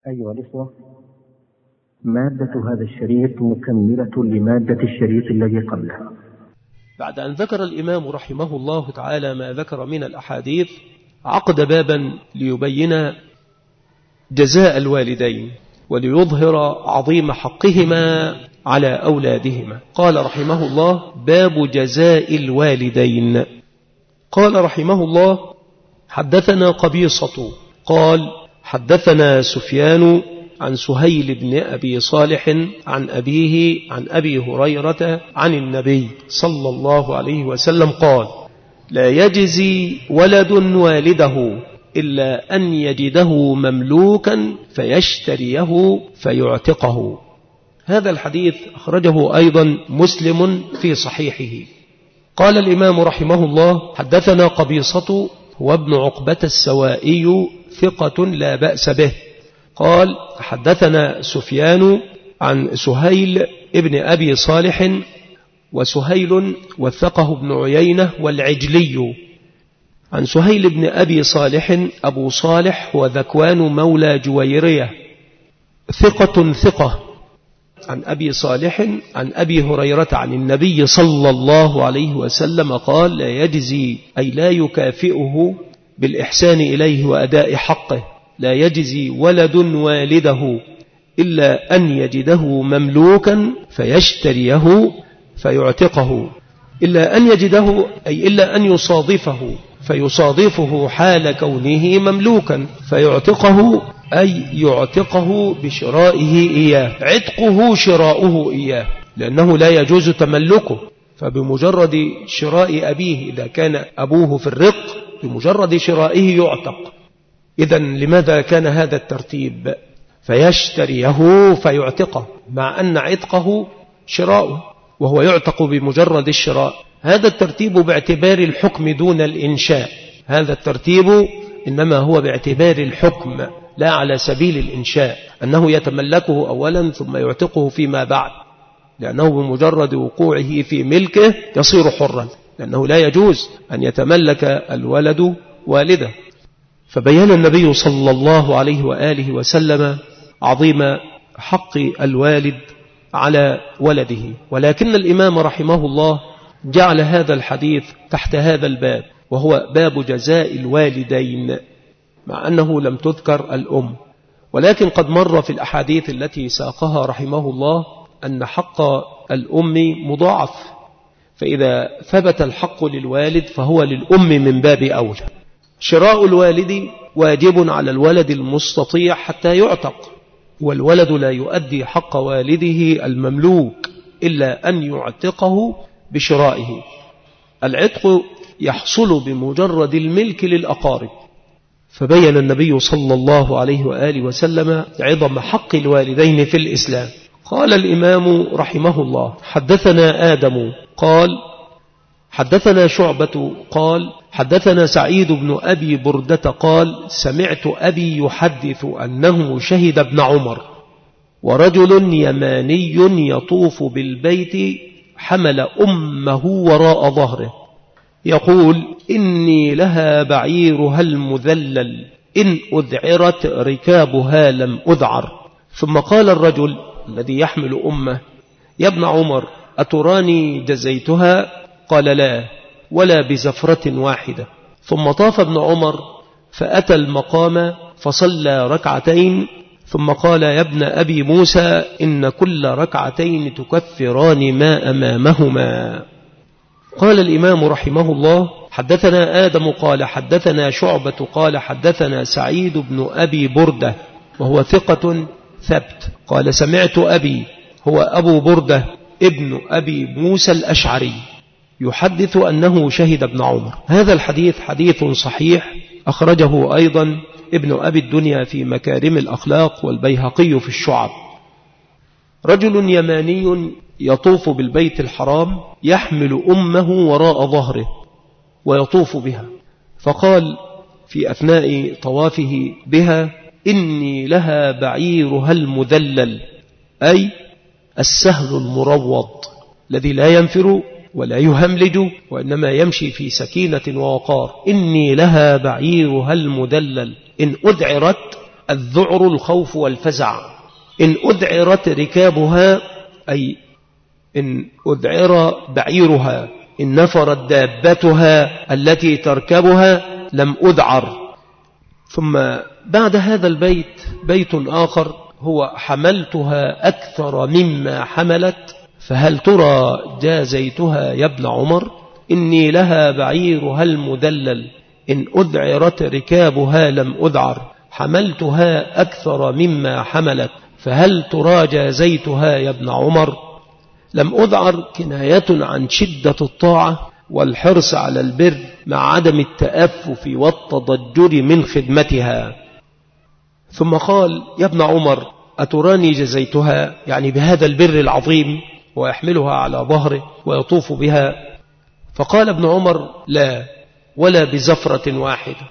أيها الإخوة، مادة هذا الشريط مكملة لمادة الشريط الذي قبله. بعد أن ذكر الإمام رحمه الله تعالى ما ذكر من الأحاديث، عقد بابا ليبين جزاء الوالدين وليظهر عظيم حقهما على أولادهما. قال رحمه الله: باب جزاء الوالدين. قال رحمه الله: حدثنا قبيصة قال: حدثنا سفيان عن سهيل بن أبي صالح عن أبيه عن أبي هريرة عن النبي صلى الله عليه وسلم قال: لا يجزي ولد والده إلا أن يجده مملوكا فيشتريه فيعتقه. هذا الحديث أخرجه أيضا مسلم في صحيحه. قال الإمام رحمه الله: حدثنا قبيصة هو ابن عقبة السوائي ثقة لا بأس به. قال: حدثنا سفيان عن سهيل ابن أبي صالح، وسهيل وثقه ابن عيينة والعجلي. عن سهيل بن أبي صالح أبو صالح وذكوان مولى جويرية ثقة. عن أبي صالح عن أبي هريرة عن النبي صلى الله عليه وسلم قال: لا يجزي أي لا يكافئه بالإحسان إليه وأداء حقه. لا يجزي ولد والده إلا أن يجده مملوكا فيشتريه فيعتقه. إلا أن يجده أي إلا أن يصادفه فيصادفه حال كونه مملوكا فيعتقه، أي يعتقه بشرائه إياه. عتقه شراؤه إياه، لأنه لا يجوز تملكه، فبمجرد شراء أبيه إذا كان أبوه في الرق بمجرد شرائه يعتق. إذن لماذا كان هذا الترتيب؟ فيشتريه فيعتقه، مع أن عتقه شراؤه وهو يعتق بمجرد الشراء. هذا الترتيب باعتبار الحكم دون الإنشاء. هذا الترتيب إنما هو باعتبار الحكم لا على سبيل الإنشاء، أنه يتملكه أولا ثم يعتقه فيما بعد، لأنه بمجرد وقوعه في ملكه يصير حرا، لأنه لا يجوز أن يتملك الولد والده. فبين النبي صلى الله عليه وآله وسلم عظيم حق الوالد على ولده، ولكن الإمام رحمه الله جعل هذا الحديث تحت هذا الباب، وهو باب جزاء الوالدين، مع أنه لم تذكر الأم، ولكن قد مر في الأحاديث التي ساقها رحمه الله أن حق الأم مضاعف، فإذا ثبت الحق للوالد فهو للأم من باب أولى. شراء الوالد واجب على الولد المستطيع حتى يعتق، والولد لا يؤدي حق والده المملوك إلا أن يعتقه بشرائه. العتق يحصل بمجرد الملك للأقارب، فبين النبي صلى الله عليه وآله وسلم عظم حق الوالدين في الإسلام. قال الإمام رحمه الله: حدثنا آدم قال: حدثنا شعبة قال: حدثنا سعيد بن أبي بردة قال: سمعت أبي يحدث أنه شهد ابن عمر ورجل يماني يطوف بالبيت حمل أمه وراء ظهره يقول: إني لها بعيرها المذلل إن أذعرت ركابها لم أذعر. ثم قال الرجل الذي يحمل أمه: يا ابن عمر، أتراني جزيتها؟ قال: لا، ولا بزفرة واحدة. ثم طاف ابن عمر فأتى المقام فصلى ركعتين، ثم قال: يا ابن أبي موسى، إن كل ركعتين تكفران ما أمامهما. قال الإمام رحمه الله: حدثنا آدم قال: حدثنا شعبة قال: حدثنا سعيد بن أبي بردة وهو ثقة ثبت قال: سمعت أبي هو أبو بردة ابن أبي موسى الأشعري يحدث أنه شهد ابن عمر. هذا الحديث حديث صحيح، أخرجه أيضا ابن أبي الدنيا في مكارم الأخلاق والبيهقي في الشعب. رجل يماني يطوف بالبيت الحرام يحمل أمه وراء ظهره ويطوف بها، فقال في أثناء طوافه بها: إني لها بعيرها المذلل، أي السهل المروض الذي لا ينفر ولا يهملج وإنما يمشي في سكينة ووقار. إني لها بعيرها المذلل إن أذعرت الذعر الخوف والفزع. إن أذعرت ركابها أي إن أذعر بعيرها، إن نفرت دابتها التي تركبها لم أذعر. ثم بعد هذا البيت بيت آخر هو حملتها أكثر مما حملت، فهل ترى جازيتها يا ابن عمر؟ إني لها بعيرها المدلل، إن أذعرت ركابها لم أذعر، حملتها أكثر مما حملت، فهل ترى جازيتها يا ابن عمر؟ لم أذعر كناية عن شدة الطاعة والحرص على البر مع عدم التأفف والتضجر من خدمتها. ثم قال يا ابن عمر أتراني جزيتها، يعني بهذا البر العظيم، ويحملها على ظهره ويطوف بها؟ فقال ابن عمر لا، ولا بزفرة واحدة.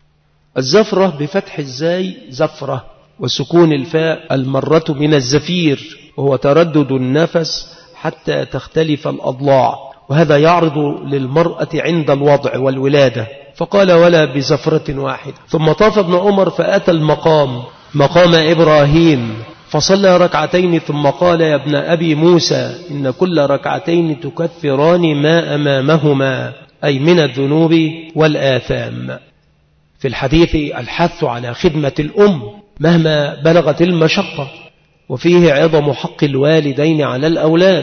الزفرة بفتح الزاي زفرة، وسكون الفاء المرة من الزفير، وهو تردد النفس حتى تختلف الأضلاع، وهذا يعرض للمرأة عند الوضع والولادة. فقال ولا بزفرة واحدة. ثم طاف ابن عمر فأتى مقام إبراهيم فصلى ركعتين، ثم قال يا ابن أبي موسى إن كل ركعتين تكفران ما أمامهما، أي من الذنوب والآثام. في الحديث الحث على خدمة الأم مهما بلغت المشقة، وفيه عظم حق الوالدين على الأولاد،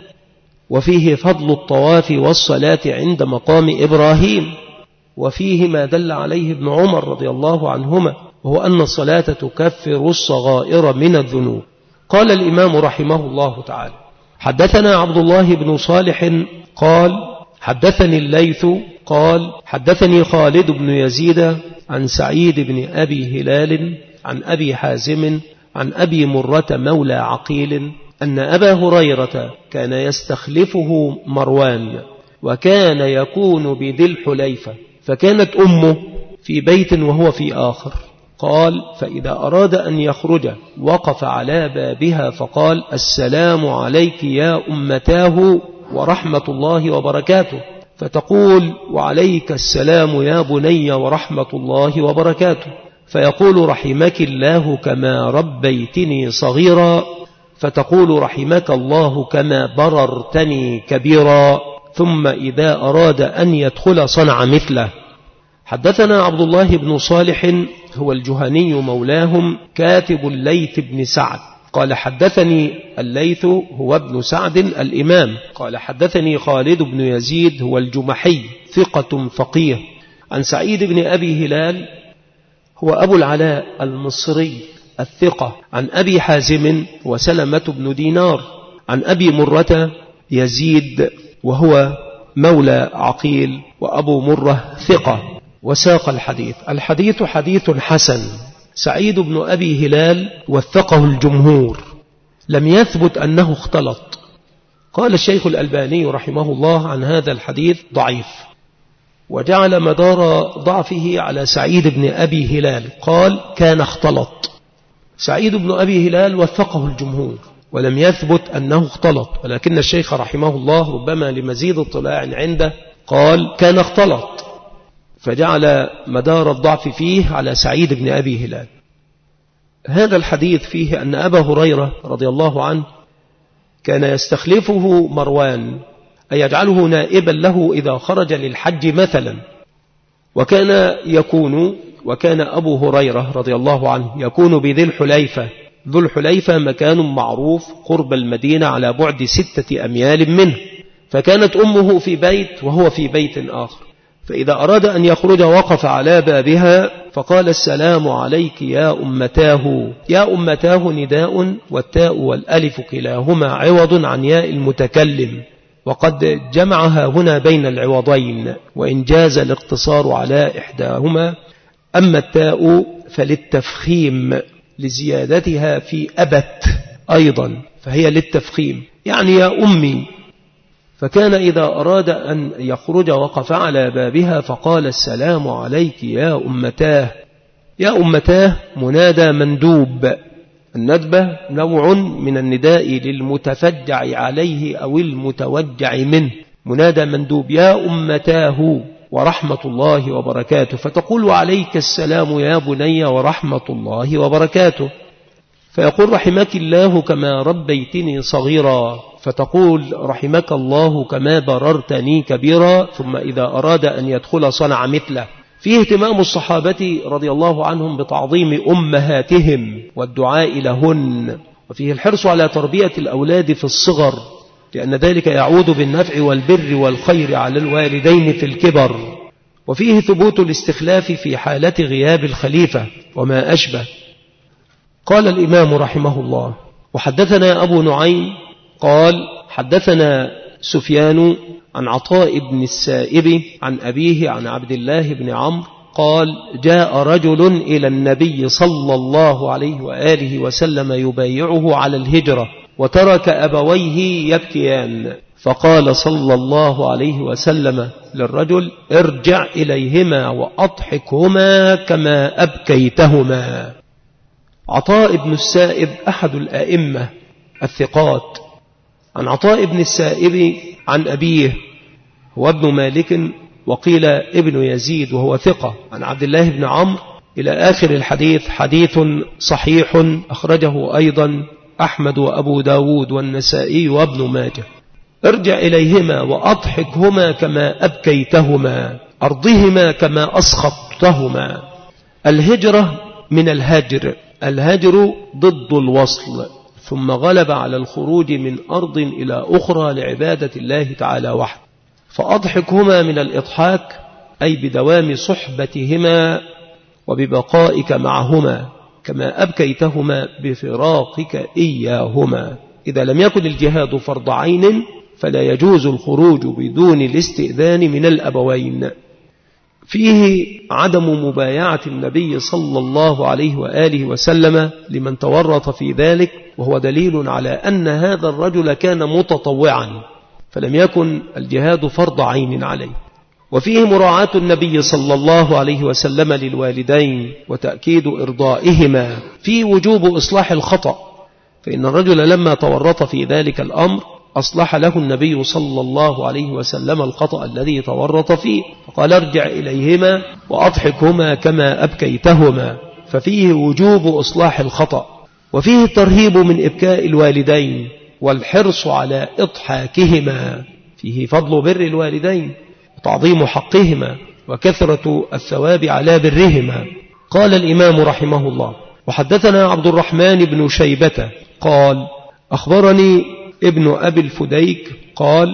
وفيه فضل الطواف والصلاة عند مقام إبراهيم، وفيه ما دل عليه ابن عمر رضي الله عنهما، وهو أن الصلاة تكفر الصغائر من الذنوب. قال الإمام رحمه الله تعالى حدثنا عبد الله بن صالح قال حدثني الليث قال حدثني خالد بن يزيد عن سعيد بن أبي هلال عن أبي حازم عن أبي مرة مولى عقيل أن أبا هريرة كان يستخلفه مروان، وكان يكون بذي الحليفة، فكانت أمه في بيت وهو في آخر. قال فإذا أراد أن يخرج وقف على بابها فقال السلام عليك يا أمتاه ورحمة الله وبركاته، فتقول وعليك السلام يا بني ورحمة الله وبركاته، فيقول رحمك الله كما ربيتني صغيرا، فتقول رحمك الله كما بررتني كبيرا، ثم إذا أراد أن يدخل صنع مثله. حدثنا عبد الله بن صالح هو الجهني مولاهم كاتب الليث بن سعد قال حدثني الليث هو ابن سعد الإمام قال حدثني خالد بن يزيد هو الجمحي ثقة فقيه عن سعيد بن أبي هلال هو أبو العلاء المصري الثقة عن أبي حازم وسلمة بن دينار عن أبي مرة يزيد وهو مولى عقيل وأبو مرة ثقة. وساق الحديث حديث حسن. سعيد بن أبي هلال وثقه الجمهور، لم يثبت أنه اختلط. قال الشيخ الألباني رحمه الله عن هذا الحديث ضعيف، وجعل مدار ضعفه على سعيد بن أبي هلال، قال كان اختلط. سعيد بن أبي هلال وثقه الجمهور ولم يثبت أنه اختلط، ولكن الشيخ رحمه الله ربما لمزيد اطلاع عنده قال كان اختلط، فجعل مدار الضعف فيه على سعيد بن أبي هلال. هذا الحديث فيه أن أبا هريرة رضي الله عنه كان يستخلفه مروان، أي يجعله نائبا له إذا خرج للحج مثلا، وكان أبو هريرة رضي الله عنه يكون بذي الحليفة. ذو الحليفة مكان معروف قرب المدينة على بعد 6 أميال منه، فكانت أمه في بيت وهو في بيت آخر، فإذا أراد أن يخرج وقف على بابها فقال السلام عليك يا أمتاه. يا أمتاه نداء، والتاء والألف كلاهما عوض عن ياء المتكلم، وقد جمعها هنا بين العوضين، وإن جاز الاقتصار على إحداهما. أما التاء فللتفخيم لزيادتها في أبت أيضا، فهي للتفخيم يعني يا أمي. فكان إذا أراد أن يخرج وقف على بابها فقال السلام عليك يا أمتاه. يا أمتاه منادى مندوب، الندبة نوع من النداء للمتفجع عليه أو المتوجع منه، منادى مندوب يا أمتاه ورحمة الله وبركاته، فتقول وعليك السلام يا بني ورحمة الله وبركاته، فيقول رحمك الله كما ربيتني صغيرا، فتقول رحمك الله كما بررتني كبيرا، ثم إذا أراد أن يدخل صنع مثله. فيه اهتمام الصحابة رضي الله عنهم بتعظيم أمهاتهم والدعاء لهن، وفيه الحرص على تربية الأولاد في الصغر، لأن ذلك يعود بالنفع والبر والخير على الوالدين في الكبر. وفيه ثبوت الاستخلاف في حالة غياب الخليفة وما أشبه. قال الإمام رحمه الله: وحدثنا أبو نعيم قال حدثنا سفيان عن عطاء بن السائب عن أبيه عن عبد الله بن عمرو قال: جاء رجل إلى النبي صلى الله عليه وآله وسلم يبايعه على الهجرة، وترك أبويه يبكيان، فقال صلى الله عليه وسلم للرجل: ارجع إليهما وأضحكهما كما أبكيتهما. عطاء بن السائب أحد الأئمة الثقات. عن عطاء بن السائب عن أبيه هو ابن مالك، وقيل ابن يزيد وهو ثقة، عن عبد الله بن عمرو إلى آخر الحديث. حديث صحيح أخرجه أيضا أحمد وأبو داود والنسائي وابن ماجه. ارجع إليهما وأضحكهما كما أبكيتهما، أرضهما كما أسخطتهما. الهجرة من الهجر، الهجر ضد الوصل، ثم غلب على الخروج من أرض إلى أخرى لعبادة الله تعالى وحده. فأضحكهما من الإضحاك أي بدوام صحبتهما وببقائك معهما، كما أبكيتهما بفراقك إياهما. إذا لم يكن الجهاد فرض عين فلا يجوز الخروج بدون الاستئذان من الأبوين. فيه عدم مبايعة النبي صلى الله عليه وآله وسلم لمن تورط في ذلك، وهو دليل على أن هذا الرجل كان متطوعا، فلم يكن الجهاد فرض عين عليه. وفيه مراعاة النبي صلى الله عليه وسلم للوالدين وتأكيد إرضائهما، في وجوب إصلاح الخطأ، فإن الرجل لما تورط في ذلك الأمر أصلح له النبي صلى الله عليه وسلم الخطأ الذي تورط فيه، فقال ارجع إليهما وأضحكهما كما أبكيتهما، ففيه وجوب إصلاح الخطأ. وفيه الترهيب من إبكاء الوالدين والحرص على إضحاكهما، فيه فضل بر الوالدين وتعظيم حقهما وكثرة الثواب على برهما. قال الإمام رحمه الله: وحدثنا عبد الرحمن بن شيبة قال أخبرني ابن أبي الفديك قال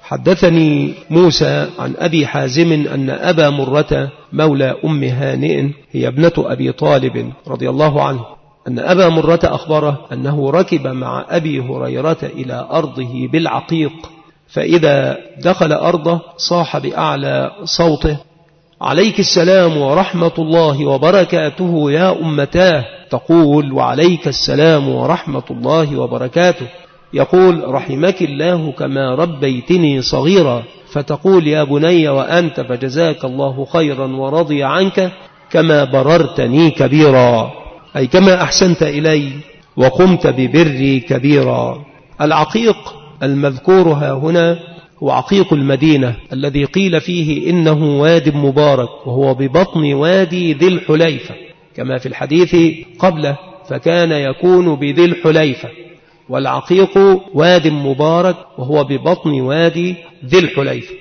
حدثني موسى عن أبي حازم أن أبا مرة مولى أم هانئ هي ابنة أبي طالب رضي الله عنه، أن أبا مرة أخبره أنه ركب مع أبي هريرة إلى أرضه بالعقيق، فإذا دخل أرضه صاح بأعلى صوته: عليك السلام ورحمة الله وبركاته يا أمتاه. تقول: وعليك السلام ورحمة الله وبركاته. يقول: رحمك الله كما ربيتني صغيرا. فتقول: يا بني وأنت فجزاك الله خيرا ورضي عنك كما بررتني كبيرا، أي كما أحسنت إلي وقمت ببري كبيرا. العقيق المذكور هنا هو عقيق المدينة الذي قيل فيه إنه واد مبارك، وهو ببطن وادي ذي الحليفة كما في الحديث قبله، فكان يكون بذي الحليفة، والعقيق واد مبارك وهو ببطن وادي ذي الحليفة.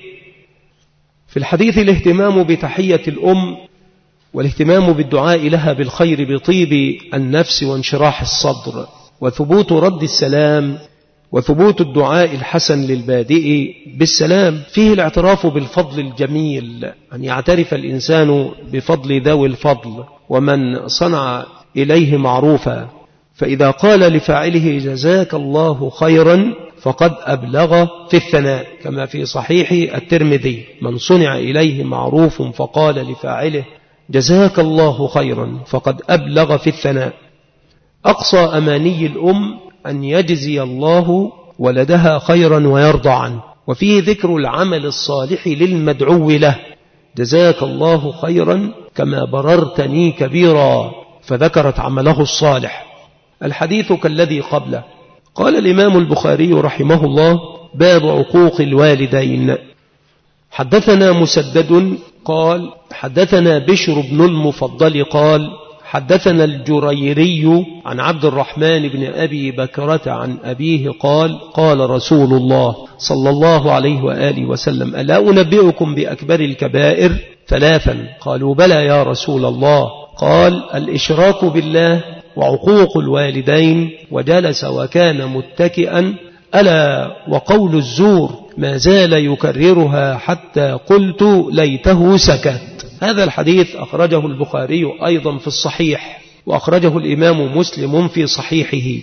في الحديث الاهتمام بتحية الأم والاهتمام بالدعاء لها بالخير بطيب النفس وانشراح الصدر، وثبوت رد السلام، وثبوت الدعاء الحسن للبادئ بالسلام. فيه الاعتراف بالفضل الجميل، أن يعترف الإنسان بفضل ذوي الفضل ومن صنع إليه معروفا، فإذا قال لفاعله جزاك الله خيرا فقد أبلغ في الثناء، كما في صحيح الترمذي: من صنع إليه معروف فقال لفاعله جزاك الله خيرا فقد أبلغ في الثناء. أقصى أماني الأم أن يجزي الله ولدها خيرا ويرضى عنه. وفيه ذكر العمل الصالح للمدعو له: جزاك الله خيرا كما بررتني كبيرا، فذكرت عمله الصالح. الحديث كالذي قبله. قال الإمام البخاري رحمه الله: باب عقوق الوالدين. حدثنا مسدد قال حدثنا بشر بن المفضل قال حدثنا الجريري عن عبد الرحمن بن أبي بكرة عن أبيه قال قال رسول الله صلى الله عليه وآله وسلم ألا أنبئكم بأكبر الكبائر 3؟ قالوا بلى يا رسول الله. قال الإشراك بالله وعقوق الوالدين وجلس وكان متكئا ألا وقول الزور ما زال يكررها حتى قلت ليته سكت. هذا الحديث أخرجه البخاري أيضا في الصحيح وأخرجه الإمام مسلم في صحيحه.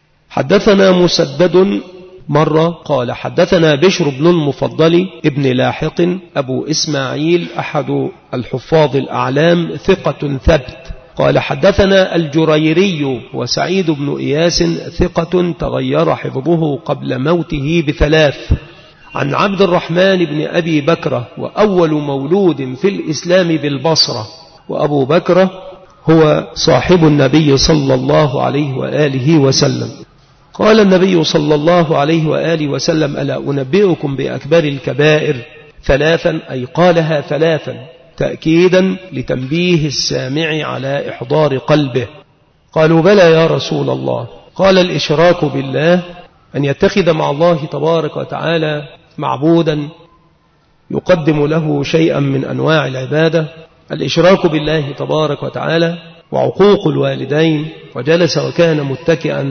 حدثنا مسدد مرة قال حدثنا بشر بن المفضل ابن لاحق أبو إسماعيل أحد الحفاظ الأعلام ثقة ثبت قال حدثنا الجريري وسعيد بن إياس ثقة تغير حفظه قبل موته ب3 عن عبد الرحمن بن أبي بكرة وأول مولود في الإسلام بالبصرة وأبو بكرة هو صاحب النبي صلى الله عليه وآله وسلم. قال النبي صلى الله عليه وآله وسلم ألا أنبئكم بأكبر الكبائر 3؟ أي قالها 3 تأكيدا لتنبيه السامع على إحضار قلبه. قالوا بلى يا رسول الله. قال الإشراك بالله أن يتخذ مع الله تبارك وتعالى معبودا يقدم له شيئا من أنواع العبادة، الإشراك بالله تبارك وتعالى وعقوق الوالدين وجلس وكان متكئا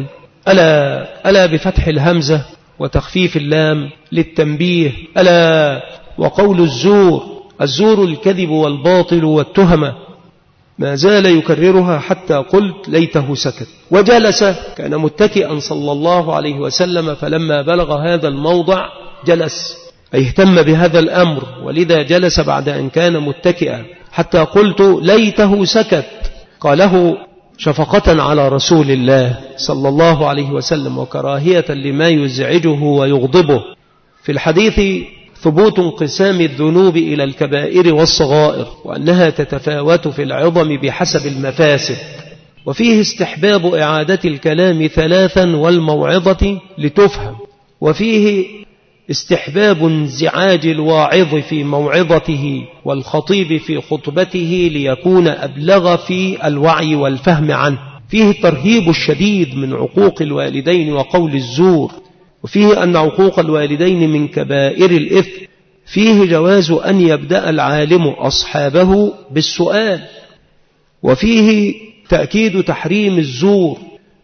ألا بفتح الهمزة وتخفيف اللام للتنبيه ألا وقول الزور الكذب والباطل والتهمة ما زال يكررها حتى قلت ليته سكت. وجلس كان متكئا صلى الله عليه وسلم فلما بلغ هذا الموضع جلس أي اهتم بهذا الأمر ولذا جلس بعد أن كان متكئا حتى قلت ليته سكت. قاله شفقة على رسول الله صلى الله عليه وسلم وكراهية لما يزعجه ويغضبه. في الحديث ثبوت انقسام الذنوب إلى الكبائر والصغائر وأنها تتفاوت في العظم بحسب المفاسد، وفيه استحباب إعادة الكلام 3 والموعظة لتفهم، وفيه استحباب انزعاج الواعظ في موعظته والخطيب في خطبته ليكون أبلغ في الوعي والفهم عنه. فيه الترهيب الشديد من عقوق الوالدين وقول الزور، وفيه أن عقوق الوالدين من كبائر الإثم. فيه جواز أن يبدأ العالم أصحابه بالسؤال، وفيه تأكيد تحريم الزور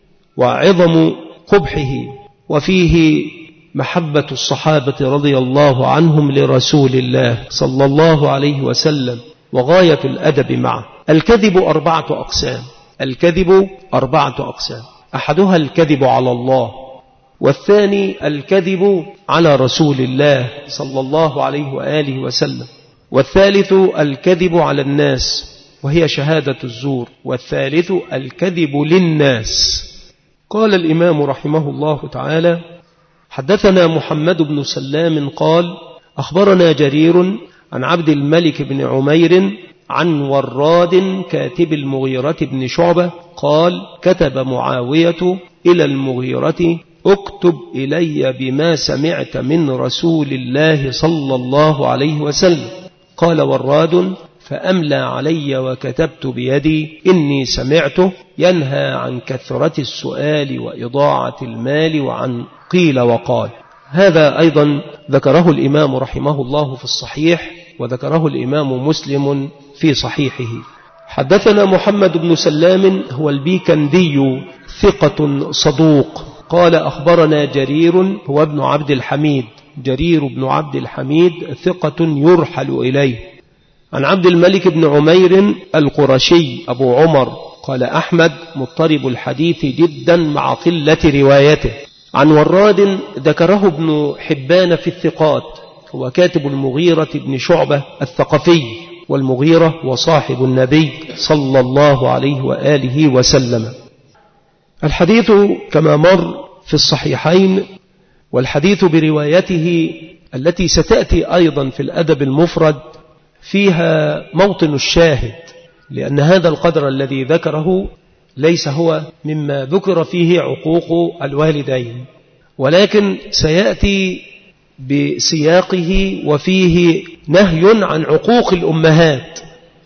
وعظم قبحه، وفيه محبة الصحابة رضي الله عنهم لرسول الله صلى الله عليه وسلم وغاية الأدب معه. الكذب 4 أقسام. الكذب 4 أقسام، أحدها الكذب على الله، والثاني الكذب على رسول الله صلى الله عليه وآله وسلم، والثالث الكذب على الناس وهي شهادة الزور، والثالث الكذب للناس. قال الإمام رحمه الله تعالى حدثنا محمد بن سلام قال أخبرنا جرير عن عبد الملك بن عمير عن وراد كاتب المغيرة بن شعبة قال كتب معاوية إلى المغيرة اكتب إلي بما سمعت من رسول الله صلى الله عليه وسلم. قال وراد فأملى علي وكتبت بيدي إني سمعته ينهى عن كثرة السؤال وإضاعة المال وعن قيل وقال. هذا أيضا ذكره الإمام رحمه الله في الصحيح، وذكره الإمام مسلم في صحيحه. حدثنا محمد بن سلام هو البيكندي ثقة صدوق قال أخبرنا جرير هو ابن عبد الحميد، جرير بن عبد الحميد ثقة يرحل إليه، عن عبد الملك بن عمير القرشي أبو عمر قال أحمد مضطرب الحديث جدا مع قلة روايته. عن وراد ذكره ابن حبان في الثقات، هو كاتب المغيرة بن شعبة الثقفي، والمغيرة وصاحب النبي صلى الله عليه وآله وسلم. الحديث كما مر في الصحيحين، والحديث بروايته التي ستأتي أيضا في الأدب المفرد فيها موطن الشاهد، لأن هذا القدر الذي ذكره ليس هو مما ذكر فيه عقوق الوالدين، ولكن سيأتي بسياقه وفيه نهي عن عقوق الأمهات،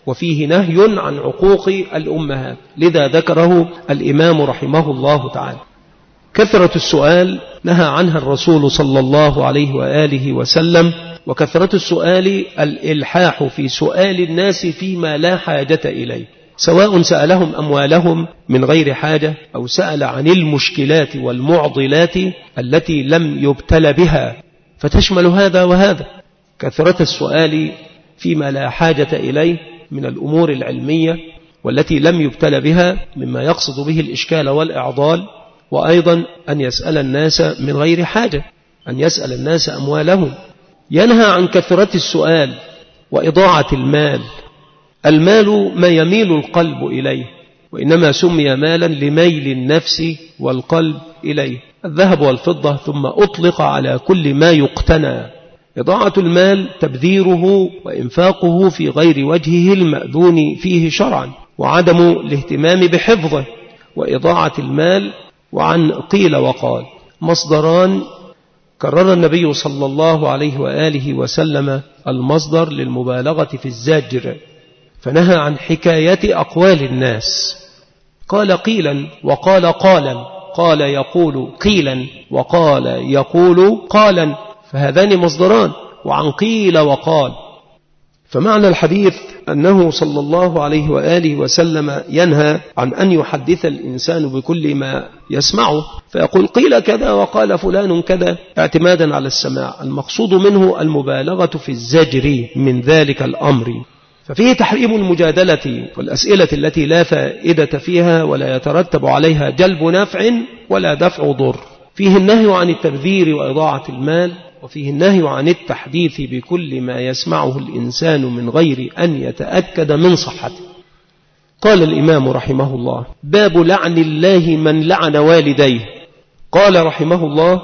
لذا ذكره الإمام رحمه الله تعالى. كثرة السؤال نهى عنها الرسول صلى الله عليه وآله وسلم، وكثرة السؤال الإلحاح في سؤال الناس فيما لا حاجة إليه، سواء سألهم أموالهم من غير حاجة أو سأل عن المشكلات والمعضلات التي لم يبتل بها، فتشمل هذا وهذا. كثرة السؤال فيما لا حاجة إليه من الأمور العلمية والتي لم يبتل بها مما يقصد به الإشكال والإعضال، وأيضا أن يسأل الناس من غير حاجة، أن يسأل الناس أموالهم. ينهى عن كثرة السؤال وإضاعة المال. المال ما يميل القلب إليه، وإنما سمي مالا لميل النفس والقلب إليه، الذهب والفضة، ثم أطلق على كل ما يقتنى. إضاعة المال تبذيره وإنفاقه في غير وجهه المأذون فيه شرعا، وعدم الاهتمام بحفظه. وإضاعة المال وعن قيل وقال مصدران كرر النبي صلى الله عليه وآله وسلم المصدر للمبالغة في الزجر، فنهى عن حكاية أقوال الناس. قال قيلا وقال قالا، قال يقول قيلا وقال يقول قالا، فهذان مصدران. وعن قيل وقال، فمعنى الحديث أنه صلى الله عليه وآله وسلم ينهى عن أن يحدث الإنسان بكل ما يسمعه، فيقول قيل كذا وقال فلان كذا اعتمادا على السماع. المقصود منه المبالغة في الزجر من ذلك الأمر. ففيه تحريم المجادلة والأسئلة التي لا فائدة فيها ولا يترتب عليها جلب نفع ولا دفع ضر. فيه النهي عن التبذير وإضاعة المال، وفيه النهي عن التحديث بكل ما يسمعه الإنسان من غير أن يتأكد من صحته. قال الإمام رحمه الله: باب لعن الله من لعن والديه. قال رحمه الله: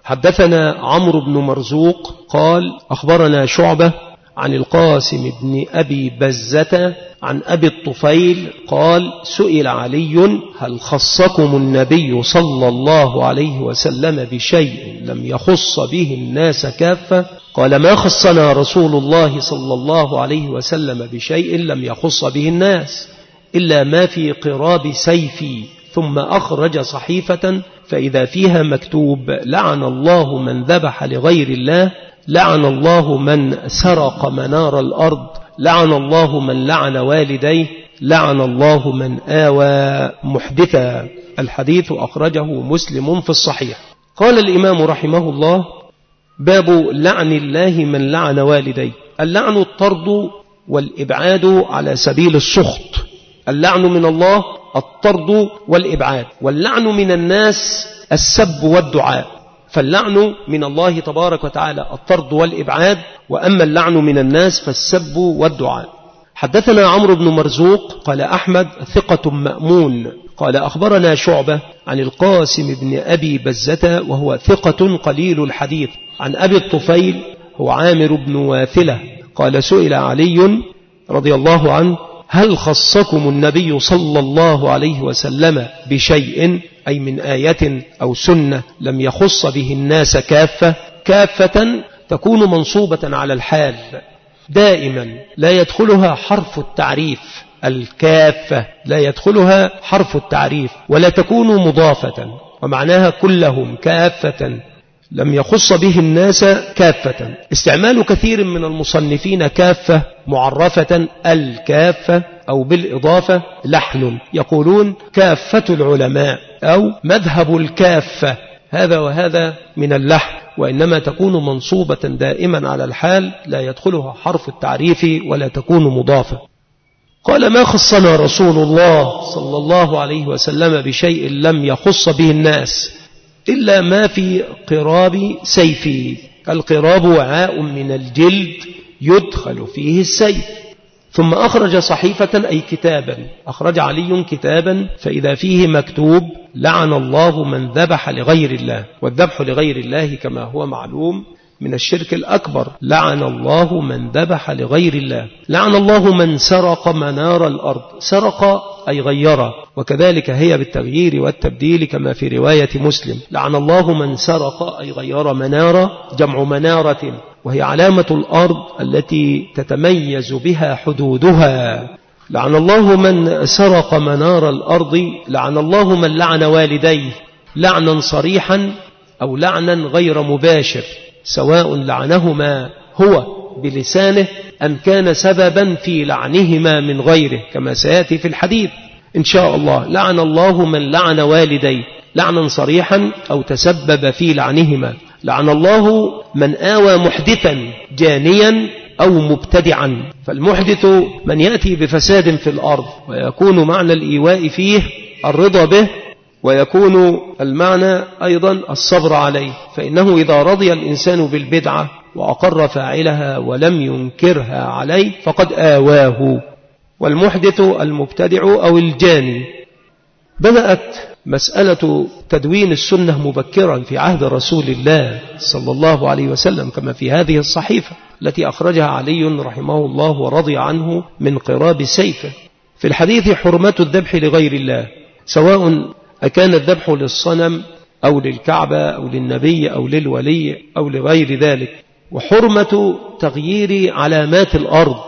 حدثنا عمرو بن مرزوق قال أخبرنا شعبة عن القاسم بن أبي بزة عن أبي الطفيل قال سئل علي: هل خصكم النبي صلى الله عليه وسلم بشيء لم يخص به الناس كافة؟ قال: ما خصنا رسول الله صلى الله عليه وسلم بشيء لم يخص به الناس إلا ما في قراب سيفي. ثم أخرج صحيفة فإذا فيها مكتوب: لعن الله من ذبح لغير الله، لعن الله من سرق منار الأرض، لعن الله من لعن والديه، لعن الله من آوى محدثا. الحديث أخرجه مسلم في الصحيح. قال الإمام رحمه الله: باب لعن الله من لعن والديه. اللعن الطرد والإبعاد على سبيل السخط. اللعن من الله الطرد والإبعاد، واللعن من الناس السب والدعاء. فاللعن من الله تبارك وتعالى الطرد والإبعاد، وأما اللعن من الناس فالسب والدعاء. حدثنا عمرو بن مرزوق قال أحمد ثقة مأمون قال أخبرنا شعبة عن القاسم بن أبي بزة وهو ثقة قليل الحديث عن أبي الطفيل هو عامر بن واثلة قال سئل علي رضي الله عنه: هل خصكم النبي صلى الله عليه وسلم بشيء، أي من آية أو سنة لم يخص به الناس كافة؟ كافة تكون منصوبة على الحال دائما لا يدخلها حرف التعريف. الكافة لا يدخلها حرف التعريف ولا تكون مضافة، ومعناها كلهم كافة لم يخص به الناس كافة. استعمال كثير من المصنفين كافة معرفة الكافة أو بالإضافة لحن، يقولون كافة العلماء أو مذهب الكافة، هذا وهذا من اللحن، وإنما تكون منصوبة دائما على الحال لا يدخلها حرف التعريف ولا تكون مضافة. قال: ما خصنا رسول الله صلى الله عليه وسلم بشيء لم يخص به الناس إلا ما في قراب سيفي. القراب وعاء من الجلد يدخل فيه السيف. ثم أخرج صحيفة أي كتابا، أخرج علي كتابا فإذا فيه مكتوب: لعن الله من ذبح لغير الله. والذبح لغير الله كما هو معلوم من الشرك الأكبر. لعن الله من ذبح لغير الله. لعن الله من سرق منار الأرض. سرق أي غيره، وكذلك هي بالتغيير والتبديل كما في رواية مسلم. لعن الله من سرق أي غير منارة، جمع منارة، وهي علامة الأرض التي تتميز بها حدودها. لعن الله من سرق منار الأرض. لعن الله من لعن والديه لعنا صريحا أو لعنا غير مباشر، سواء لعنهما هو بلسانه أم كان سببا في لعنهما من غيره، كما سيأتي في الحديث إن شاء الله. لعن الله من لعن والديه لعنا صريحا أو تسبب في لعنهما. لعن الله من آوى محدثا جانيا أو مبتدعا. فالمحدث من يأتي بفساد في الأرض، ويكون معنى الإيواء فيه الرضا به، ويكون المعنى أيضا الصبر عليه. فإنه إذا رضي الإنسان بالبدعة وأقر فاعلها ولم ينكرها عليه فقد آواه. والمحدث المبتدع أو الجاني. بدأت مسألة تدوين السنة مبكرا في عهد رسول الله صلى الله عليه وسلم، كما في هذه الصحيفة التي أخرجها علي رحمه الله ورضي عنه من قراب سيفه. في الحديث حرمة الذبح لغير الله، سواء أكان الذبح للصنم أو للكعبة أو للنبي أو للولي أو لغير ذلك. وحرمة تغيير علامات الأرض،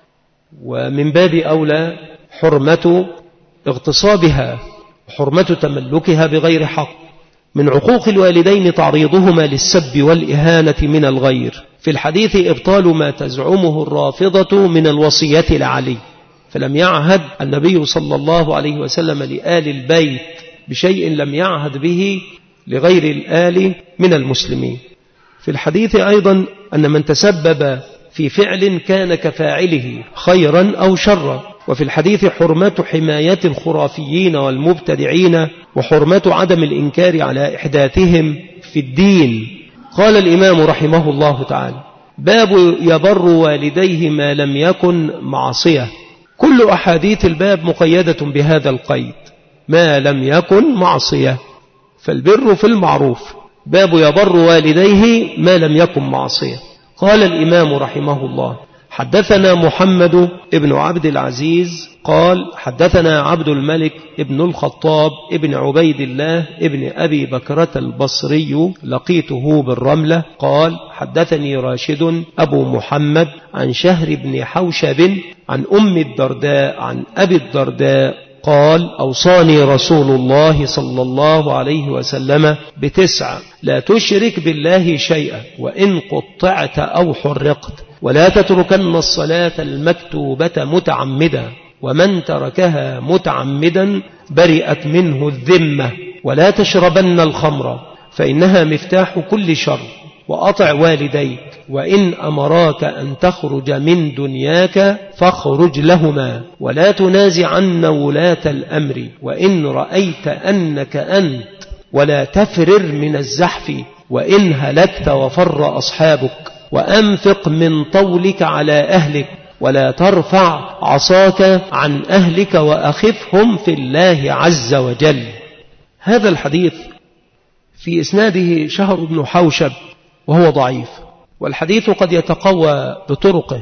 ومن باب أولى حرمة اغتصابها، حرمة تملكها بغير حق. من عقوق الوالدين تعريضهما للسب والإهانة من الغير. في الحديث إبطال ما تزعمه الرافضة من الوصية لعلي، فلم يعهد النبي صلى الله عليه وسلم لآل البيت بشيء لم يعهد به لغير الآل من المسلمين. في الحديث أيضا أن من تسبب في فعل كان كفاعله خيرا أو شرا. وفي الحديث حرمة حماية الخرافيين والمبتدعين، وحرمة عدم الإنكار على إحداثهم في الدين. قال الإمام رحمه الله تعالى: باب يبر والديه ما لم يكن معصية. كل أحاديث الباب مقيدة بهذا القيد، ما لم يكن معصية، فالبر في المعروف. باب يبر والديه ما لم يكن معصية. قال الإمام رحمه الله: حدثنا محمد ابن عبد العزيز قال حدثنا عبد الملك ابن الخطاب ابن عبيد الله ابن أبي بكرة البصري لقيته بالرملة قال حدثني راشد أبو محمد عن شهر بن حوشب عن أم الدرداء عن أبي الدرداء قال أوصاني رسول الله صلى الله عليه وسلم ب9: لا تشرك بالله شيئا وإن قطعت أو حرقت، ولا تتركن الصلاة المكتوبة متعمدا، ومن تركها متعمدا برئت منه الذمة، ولا تشربن الخمر فإنها مفتاح كل شر، وأطع والديك، وإن أمراك أن تخرج من دنياك فاخرج لهما، ولا تنازعن ولاة الأمر، وإن رأيت أنك أنت، ولا تفرر من الزحف، وإن هلكت وفر أصحابك، وأنفق من طولك على أهلك، ولا ترفع عصاك عن أهلك، وأخفهم في الله عز وجل. هذا الحديث في إسناده شهر بن حوشب وهو ضعيف، والحديث قد يتقوى بطرقه،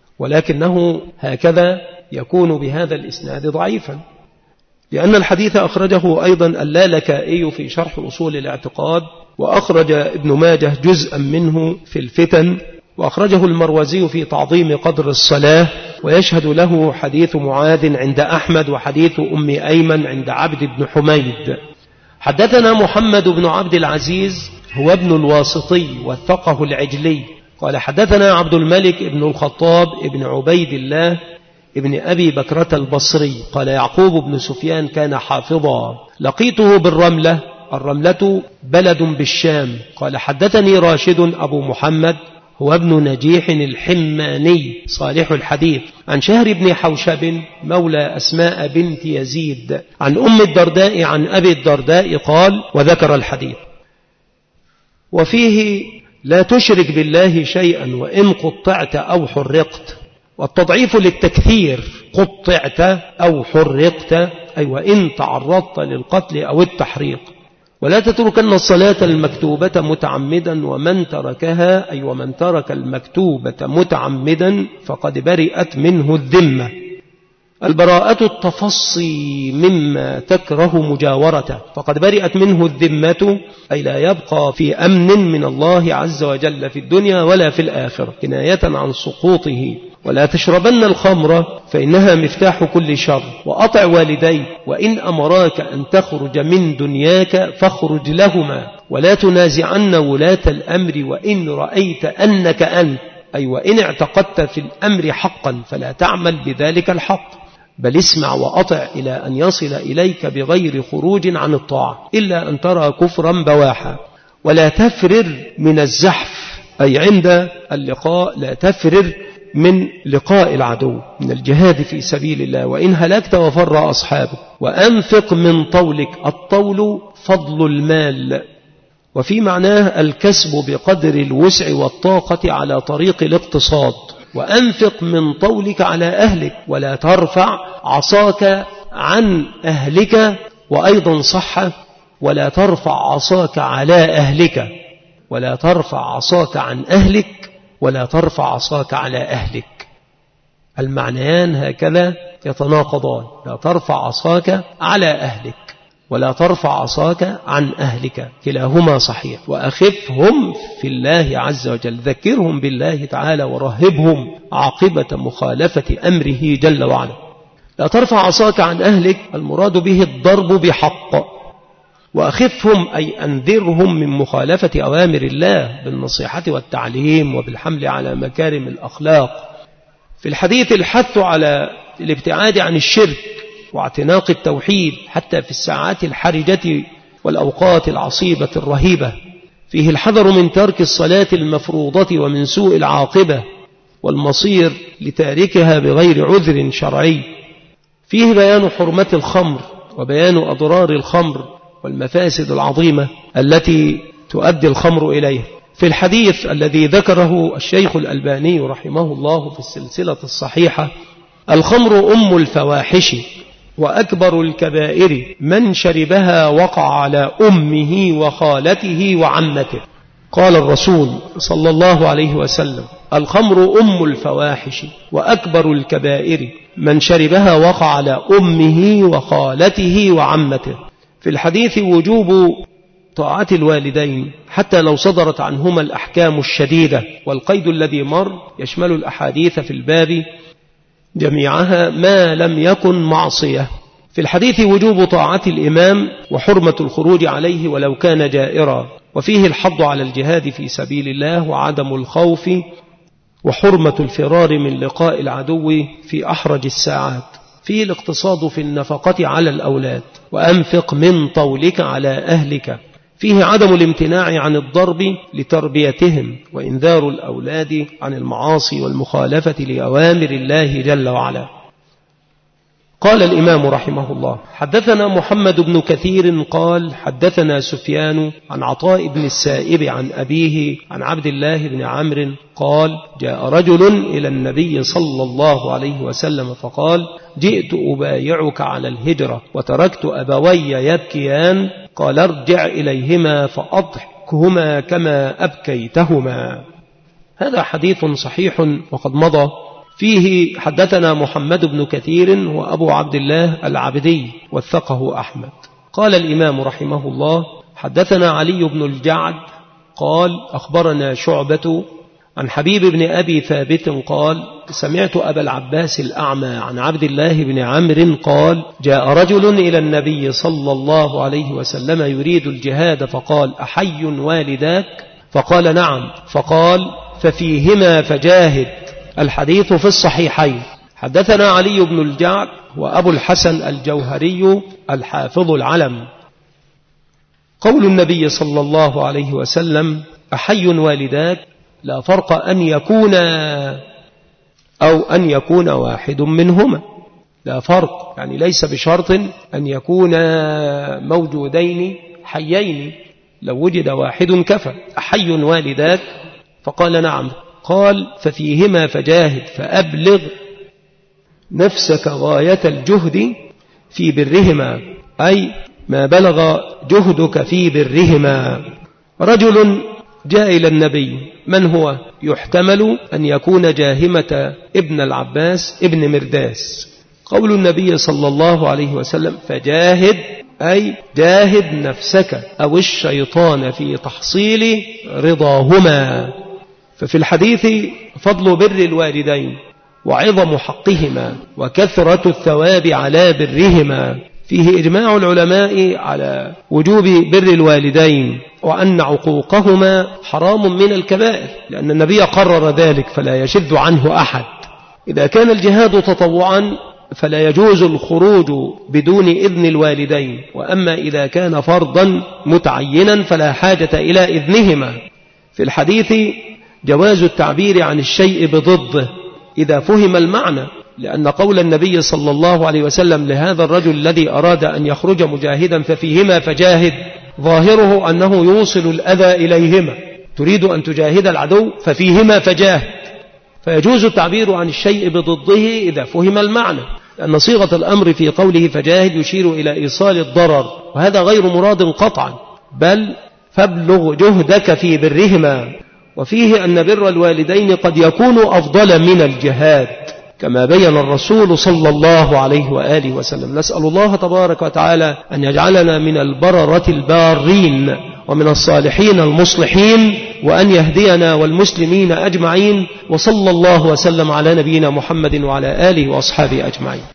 ولكنه هكذا يكون بهذا الإسناد ضعيفا، لأن الحديث أخرجه أيضا اللالكائي في شرح أصول الاعتقاد، وأخرج ابن ماجه جزءا منه في الفتن، وأخرجه المروزي في تعظيم قدر الصلاة، ويشهد له حديث معاذ عند أحمد وحديث أم أيمن عند عبد بن حميد. حدثنا محمد بن عبد العزيز هو ابن الواسطي وثقه العجلي قال حدثنا عبد الملك ابن الخطاب ابن عبيد الله ابن أبي بكرة البصري قال يعقوب بن سفيان كان حافظا لقيته بالرملة، الرملة بلد بالشام. قال حدثني راشد أبو محمد هو ابن نجيح الحماني صالح الحديث عن شهر بن حوشب مولى أسماء بنت يزيد عن أم الدرداء عن أبي الدرداء قال وذكر الحديث. وفيه لا تشرك بالله شيئا وإن قطعت أو حرقت، والتضعيف للتكثير، قطعت أو حرقت أي وإن تعرضت للقتل أو التحريق. ولا تتركن الصلاة المكتوبة متعمدا، ومن تركها أي ومن ترك المكتوبة متعمدا فقد برئت منه الذمة. البراءة التفصي مما تكره مجاورته، فقد برئت منه الذمة أي لا يبقى في أمن من الله عز وجل في الدنيا ولا في الآخرة، كناية عن سقوطه. ولا تشربن الخمر فإنها مفتاح كل شر، وأطع والديك وإن أمراك أن تخرج من دنياك فاخرج لهما، ولا تنازعن ولاة الأمر وإن رأيت أنك أنت أي وإن اعتقدت في الأمر حقا فلا تعمل بذلك الحق، بل اسمع وأطع إلى أن يصل إليك بغير خروج عن الطاعة إلا أن ترى كفرا بواحا. ولا تفرر من الزحف أي عند اللقاء، لا تفرر من لقاء العدو، من الجهاد في سبيل الله، وإن هلكت وفر أصحابه. وأنفق من طولك، الطول فضل المال، وفي معناه الكسب بقدر الوسع والطاقة على طريق الاقتصاد. وأنفق من طولك على أهلك، ولا ترفع عصاك عن أهلك، وأيضا صح ولا ترفع عصاك على أهلك، ولا ترفع عصاك عن أهلك ولا ترفع عصاك على أهلك، المعنيان هكذا يتناقضان، لا ترفع عصاك على أهلك ولا ترفع عصاك عن أهلك، كلاهما صحيح. وأخفهم في الله عز وجل، ذكرهم بالله تعالى ورهبهم عاقبة مخالفة أمره جل وعلا. لا ترفع عصاك عن أهلك المراد به الضرب بحق، وأخفهم أي أنذرهم من مخالفة أوامر الله بالنصيحة والتعليم وبالحمل على مكارم الأخلاق. في الحديث الحث على الابتعاد عن الشرك واعتناق التوحيد حتى في الساعات الحرجة والأوقات العصيبة الرهيبة. فيه الحذر من ترك الصلاة المفروضة ومن سوء العاقبة والمصير لتاركها بغير عذر شرعي. فيه بيان حرمة الخمر وبيان أضرار الخمر والمفاسد العظيمة التي تؤدي الخمر إليه. في الحديث الذي ذكره الشيخ الألباني رحمه الله في السلسلة الصحيحة: الخمر أم الفواحش وأكبر الكبائر، من شربها وقع على أمه وخالته وعمته. قال الرسول صلى الله عليه وسلم: الخمر أم الفواحش وأكبر الكبائر، من شربها وقع على أمه وخالته وعمته. في الحديث وجوب طاعة الوالدين حتى لو صدرت عنهما الأحكام الشديدة، والقيد الذي مر يشمل الأحاديث في الباب جميعها ما لم يكن معصية. في الحديث وجوب طاعة الإمام وحرمة الخروج عليه ولو كان جائرا، وفيه الحض على الجهاد في سبيل الله وعدم الخوف وحرمة الفرار من لقاء العدو في أحرج الساعات. فيه الاقتصاد في النفقة على الأولاد، وأنفق من طولك على أهلك. فيه عدم الامتناع عن الضرب لتربيتهم وإنذار الأولاد عن المعاصي والمخالفة لأوامر الله جل وعلا. قال الإمام رحمه الله: حدثنا محمد بن كثير قال حدثنا سفيان عن عطاء بن السائب عن أبيه عن عبد الله بن عمرو قال: جاء رجل إلى النبي صلى الله عليه وسلم فقال: جئت أبايعك على الهجرة وتركت أبوي يبكيان، قال: ارجع إليهما فأضحكهما كما أبكيتهما. هذا حديث صحيح وقد مضى. فيه حدثنا محمد بن كثير وأبو عبد الله العبدي وثقه أحمد. قال الإمام رحمه الله: حدثنا علي بن الجعد قال أخبرنا شعبة عن حبيب بن أبي ثابت قال: سمعت أبا العباس الأعمى عن عبد الله بن عمرو قال: جاء رجل إلى النبي صلى الله عليه وسلم يريد الجهاد فقال: أحي والداك؟ فقال: نعم. فقال: ففيهما فجاهد. الحديث في الصحيحين. حدثنا علي بن الجعد وأبو الحسن الجوهري الحافظ العلم. قول النبي صلى الله عليه وسلم: أحي والداك، لا فرق أن يكون واحد منهما، لا فرق، يعني ليس بشرط أن يكونا موجودين حيين، لو وجد واحد كفى. أحي والداك؟ فقال: نعم. قال: ففيهما فجاهد، فأبلغ نفسك غاية الجهد في برهما، أي ما بلغ جهدك في برهما. رجل جاء إلى النبي، من هو؟ يحتمل أن يكون جاهمة ابن العباس ابن مرداس. قول النبي صلى الله عليه وسلم فجاهد، أي جاهد نفسك أو الشيطان في تحصيل رضاهما. ففي الحديث فضل بر الوالدين وعظم حقهما وكثرة الثواب على برهما. فيه إجماع العلماء على وجوب بر الوالدين وأن عقوقهما حرام من الكبائر، لأن النبي قرر ذلك فلا يشذ عنه أحد. إذا كان الجهاد تطوعا فلا يجوز الخروج بدون إذن الوالدين، وأما إذا كان فرضا متعينا فلا حاجة إلى إذنهما. في الحديث جواز التعبير عن الشيء بضده إذا فهم المعنى، لأن قول النبي صلى الله عليه وسلم لهذا الرجل الذي أراد أن يخرج مجاهدا ففيهما فجاهد ظاهره أنه يوصل الأذى إليهما، تريد أن تجاهد العدو ففيهما فجاهد، فيجوز التعبير عن الشيء بضده إذا فهم المعنى، لأن صيغة الأمر في قوله فجاهد يشير إلى إيصال الضرر، وهذا غير مراد قطعا، بل فابلغ جهدك في برهما. وفيه أن بر الوالدين قد يكون أفضل من الجهاد كما بين الرسول صلى الله عليه وآله وسلم. نسأل الله تبارك وتعالى أن يجعلنا من البررة البارين ومن الصالحين المصلحين، وأن يهدينا والمسلمين أجمعين. وصلى الله وسلم على نبينا محمد وعلى آله وأصحابه أجمعين.